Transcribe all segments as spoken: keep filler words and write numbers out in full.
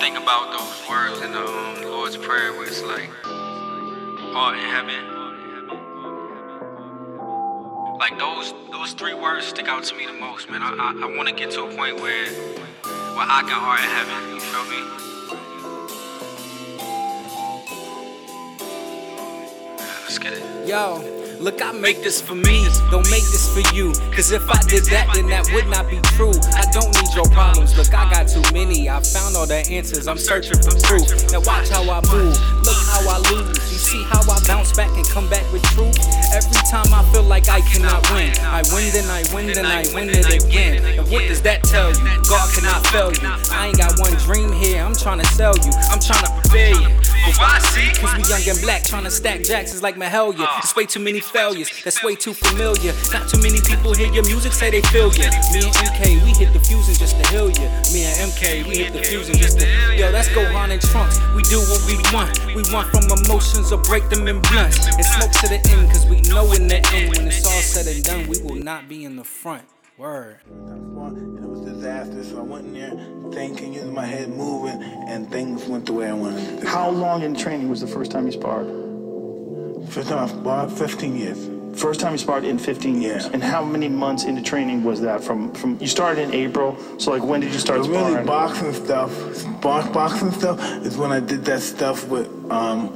think about those words in the um, Lord's Prayer where it's like, art in heaven. Like those those three words stick out to me the most, man. I I, I want to get to a point where where I got art in heaven. You feel me? Yeah, let's get it. Yo. Look, I make this for me, don't make this for you. Cause if I did that, then that would not be true. I don't need your problems, look, I got too many. I found all the answers, I'm searching for proof. Now watch how I move, look how I lose. You see how I bounce back and come back with truth? Every time I feel like I cannot win, I win, then I win, then I win it again. And what does that tell you? God cannot fail you. I ain't got one dream here, I'm trying to sell you. I'm trying to prepare you. Cause we young and black, trying to stack jacks is like Mahalia. There's way too many failures, that's way too familiar. Not too many people hear your music, say they feel ya. Me and M K, we hit the fusion just to heal ya. Me and M K, we hit the fusion just to. Yo, let's go on in trunks. We do what we want. We want from emotions or break them in blunts. And smoke to the end, cause we know in the end, when it's all said and done, we will not be in the front. Word. And it was disaster, so I went in there thinking, using my head moving, and things went the way I wanted it to. How long in training was the first time you sparred? First time I sparred, fifteen years. First time you sparred in fifteen years. Yeah. And how many months into training was that? From from you started in April, so like when did you start The sparring? really boxing stuff, box, boxing stuff, is when I did that stuff with, um,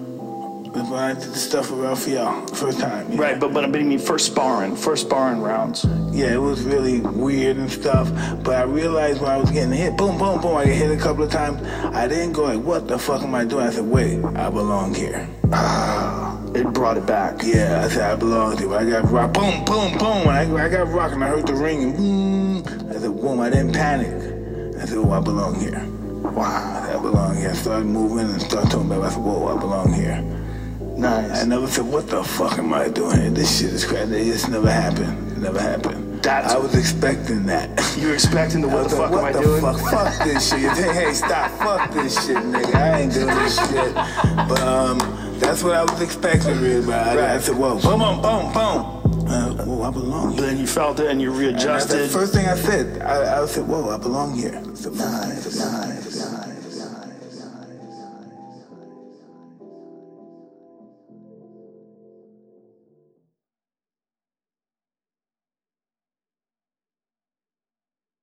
is when I did the stuff with Rafael, first time. Yeah. Right, but, but I mean first sparring, first sparring rounds. Yeah, it was really weird and stuff, but I realized when I was getting hit, boom, boom, boom, I get hit a couple of times, I didn't go like, what the fuck am I doing? I said, wait, I belong here. Ah, it brought it back. Yeah, I said, I belong here. I got rocked, boom, boom, boom, I, I got rocked and I heard the ring, and boom, I said, boom, I didn't panic. I said, oh, I belong here. Wow, I said, I belong here. I started moving and started talking about it. I said, whoa, I belong here. Nice. I never said, what the fuck am I doing here? This shit is crazy. This never happened. It never happened. That's I was expecting that. You were expecting the what the fuck am I doing? What the fuck? Fuck this shit. Hey, hey, stop. Fuck this shit, nigga. I ain't doing this shit. But um, that's what I was expecting, really. But I, right. I said, whoa, boom, boom, boom, boom. Uh, whoa, I belong here. Then you felt it and you readjusted. And the first thing I said, I, I said, whoa, I belong here. I said, nice, nice.